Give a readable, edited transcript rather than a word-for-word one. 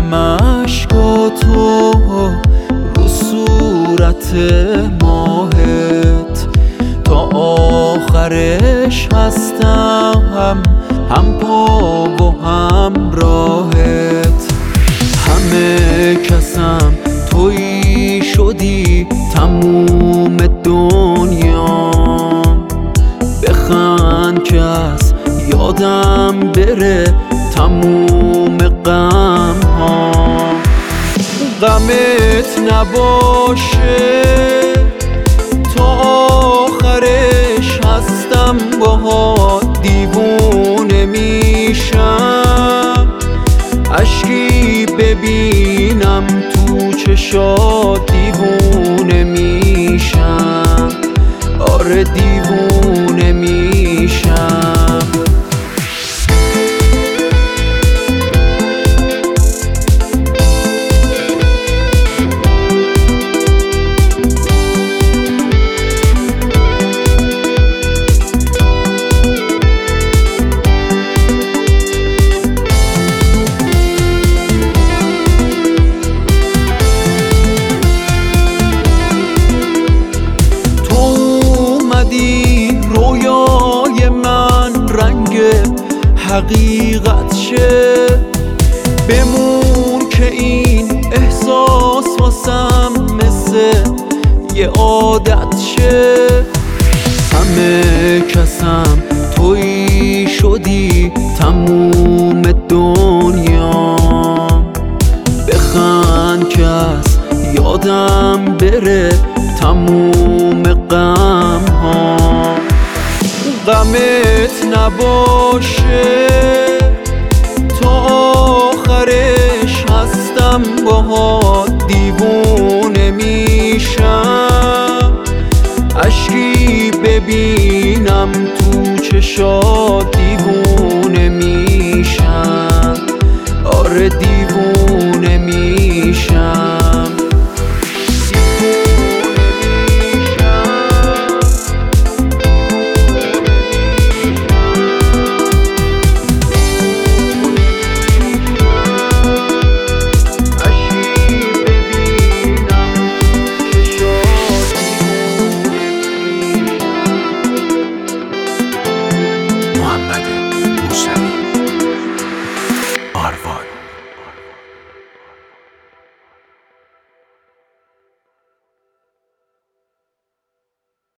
اشکاتو رو صورت ماهت، تا آخرش هستم هم پا و هم راهت. همه کسم تویی شدی تموم دنیام، بخند که از یادم بره تموم غم ها. غمت نباشه تا آخرش هستم باهات دیوونه میشم، اشکی ببینم تو چشات دیوونه میشم، آره دیوونه میشم. رویای من رنگ حقیقت شه، بمون که این احساس واسم مثل یه عادت شه. همه کسم تویی شدی تموم دنیام، بخند که از یادم بره تموم غم ها. غمت نباشه تا آخرش هستم باهات دیوونه میشم، اشکی ببینم تو چشات دیوونه میشم، آره دیوونه